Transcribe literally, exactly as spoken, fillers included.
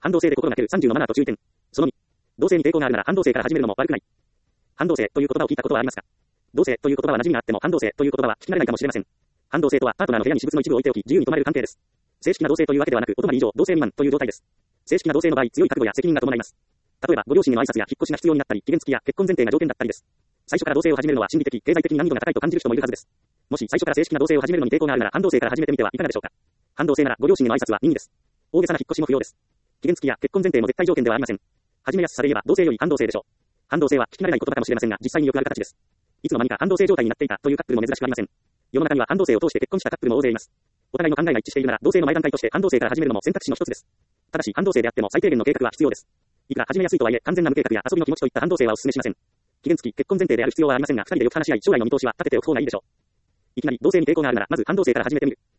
反動性で心がけるさんじゅうのマナーと注意点。そのに。同性に抵抗があるなら反動性から始めるのも悪くない。反動性という言葉を聞いたことはありますか？同性という言葉は馴染みがあっても反動性という言葉は聞き慣れないかもしれません。反動性とはパートナーの部屋に私物の一部を置いておき自由に泊まれる関係です。正式な同性というわけではなく、お泊まり以上同性未満という状態です。正式な同性の場合、強い覚悟や責任が伴います。例えば、ご両親への挨拶や引っ越しが必要になったり、期限付きや結婚前提が条件だったりです。最初から同性を始めるのは心理的、経済的難易度が高いと感じる人もいるはずです。もし最初から正式な同性を始めるのに抵抗があるなら、反動性から始めてみてはいかがでしょうか。反動性なら、ご両親への挨拶は任意です。大げさな引っ越しも不要です。期限付きや結婚前提も絶対条件ではありません。始めやすさで言えば、同性より反動性でしょう。反動性は聞き慣れない言葉かもしれませんが、実際によくある形です。いつの間にか反動性状態になっていたというカップルも珍しくありません。世の中には反動性を通して結婚したカップルも大勢います。お互いの考えが一致しているなら、同性の前段階として反動性から始めるのも選択肢の一つです。ただし、反動性であっても最低限の計画は必要です。いくら始めやすいとはいえ、完全な無計画や遊びの気持ちといった反動性はお勧めしません。期限付き結婚前提である必要はありませんが、二人でよく話し合い、将来の見通しは立てておく方がいいでしょう。いきなり同性に抵抗があるなら、まず反動性から始めてみる。